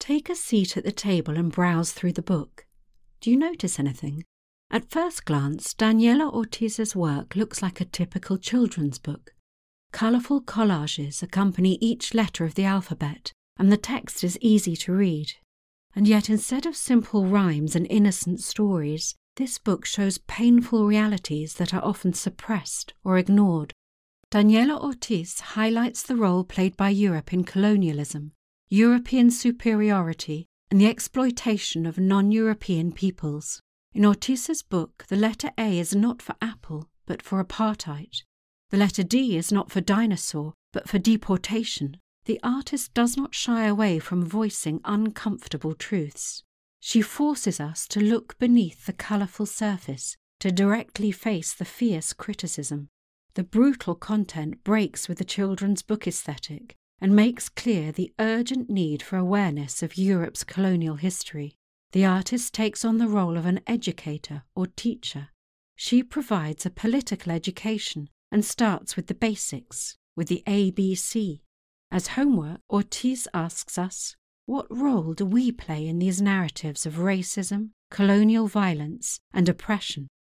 Take a seat at the table and browse through the book. Do you notice anything? At first glance, Daniela Ortiz's work looks like a typical children's book. Colourful collages accompany each letter of the alphabet, and the text is easy to read. And yet, instead of simple rhymes and innocent stories, this book shows painful realities that are often suppressed or ignored. Daniela Ortiz highlights the role played by Europe in colonialism, European superiority, and the exploitation of non-European peoples. In Ortiz's book, the letter A is not for apple, but for apartheid. The letter D is not for dinosaur, but for deportation. The artist does not shy away from voicing uncomfortable truths. She forces us to look beneath the colourful surface, to directly face the fierce criticism. The brutal content breaks with the children's book aesthetic and makes clear the urgent need for awareness of Europe's colonial history. The artist takes on the role of an educator or teacher. She provides a political education and starts with the basics, with the ABC. As homework, Ortiz asks us, what role do we play in these narratives of racism, colonial violence, and oppression?